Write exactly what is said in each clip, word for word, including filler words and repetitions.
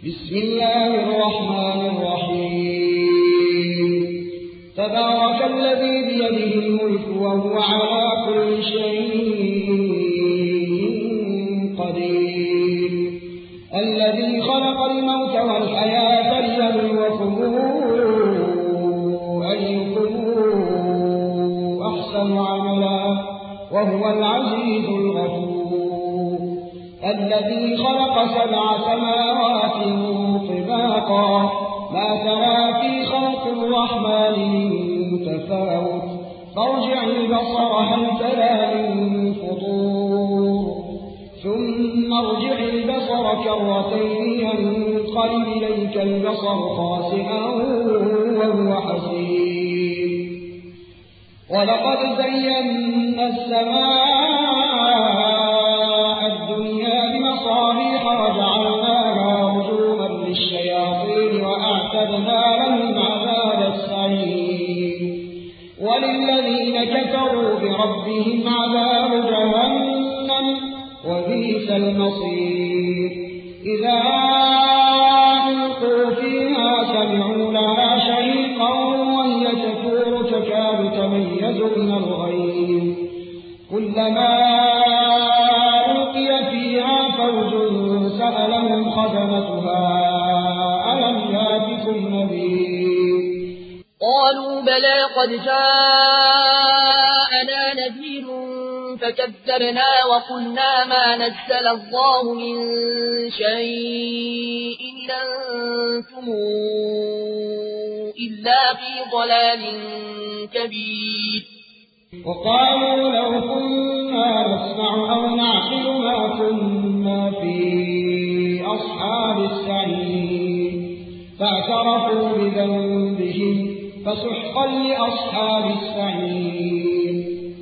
بسم الله الرحمن الرحيم تبارك الذي بيده الملك وهو على كل شيء قدير الذي خلق الموت والحياة ليبلوكم أيكم أحسن عملا وهو العزيز الغفور الذي خلق سبع سماوات طباقا ما ترى في خلق الرحمن من تفاوت فارجع البصر هل ترى من فطور ثم ارجع البصر كرتين ينقلب إليك البصر خاسئا وهو حسير ولقد زينا السماء الدنيا بمصابيح وجعلناها رجوما للشياطين وأعتدنا لهم عذاب السعير وللذين كفروا بربهم عذاب جهنم وبئس المصير إذا ألقوا فيها سمعوا لها شهيقا وهي تفور تكاد تميز من الغيظ كلما ألقي فيها فوج سألهم خزنتها ألم يأتكم نذير قالوا بلى قد جاءنا نذير فكذبنا وقلنا ما نزل الله من شيء إن أنتم إلا في ضلال كبير وقالوا لو كنا نسمع أو نعقل ما كنا في أصحاب السعير فاعترفوا بذنبهم فسحقا لأصحاب السعير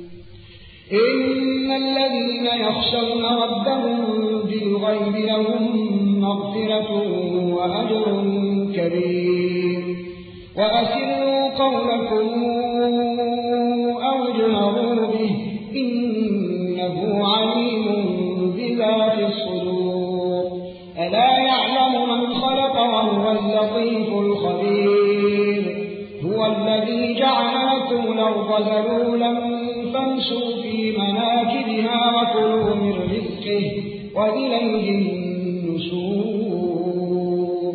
إن الذين يخشون ربهم بالغيب لهم مغفرة وأجر كبير وأسروا قولكم أو اجهروا به إنه عليم بذات الصدور ألا يعلم من خلق وهو اللطيف الخبير هو الذي جعل لكم الأرض ذلولا فامشوا في مناكبها وكلوا من رزقه وإليه النشور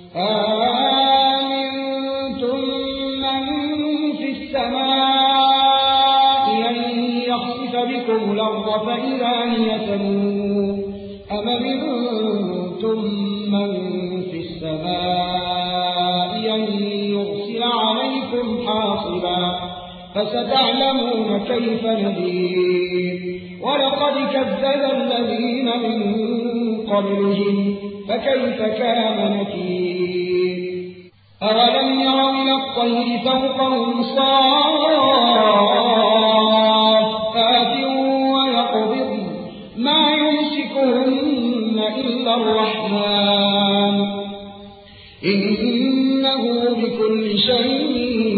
آمنتم من في السماء أن يخسف بكم الأرض فإذا هي تمور أم أمنتم من في السماء أن يرسل عليكم حاصبا فستعلمون كيف نذير ولقد كذب الذين من قبلهم فكيف كان نكير أولم يروا إلى الطير فوقهم صافات ويقبضن ما يمسكهن إلا الرحمن إنه بكل شيء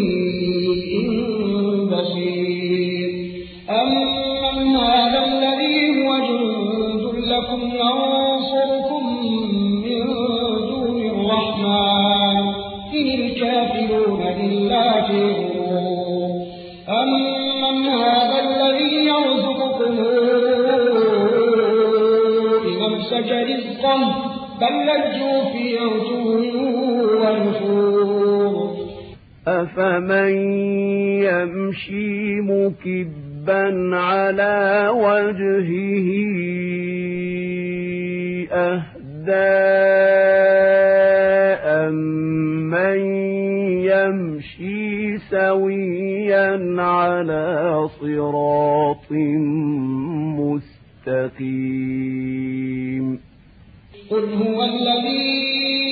بصير أمن هذا الذي هو جند لكم ينصركم من دون الرحمن إن الكافرون إلا في غرور أمن هذا الذي يرزقكم إن أمسك رزقه بل لجوا في عتو ونفور أفمن يمشي مكبا على وجهه أهدى أمن يمشي سويا على صراط مستقيم قل هو الذي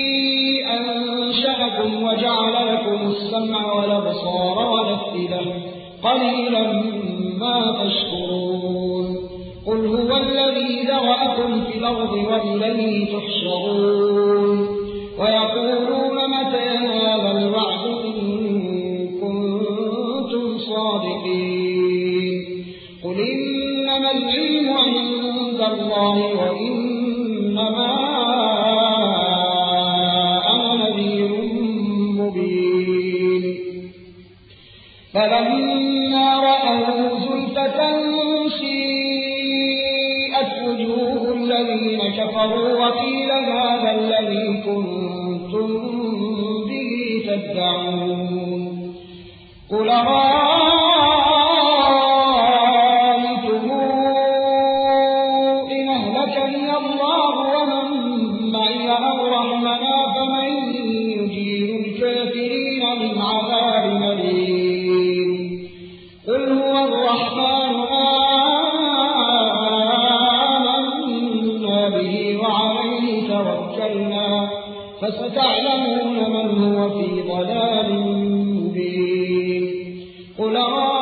أنشأكم وجعل لكم السمع والأبصار والأفئدة قليلا ما تشكرون قل هو الذي ذرأكم في الأرض وإليه تحشرون ويقولون متى هذا الوعد إن كنتم صادقين قل إنما العلم عند الله وإنما فلما رأوا زلفة سيئت وجوه الذين كفروا وقيل هذا الذي كنتم به تدعون قل رأيتم إن أهلكني الله ومن معي أو رحمنا فمن يجير الكافرين من عذاب أليم قل هو الرحمن آمنا به وعليه توكلنا فستعلمون من هو في ضلال مبين قل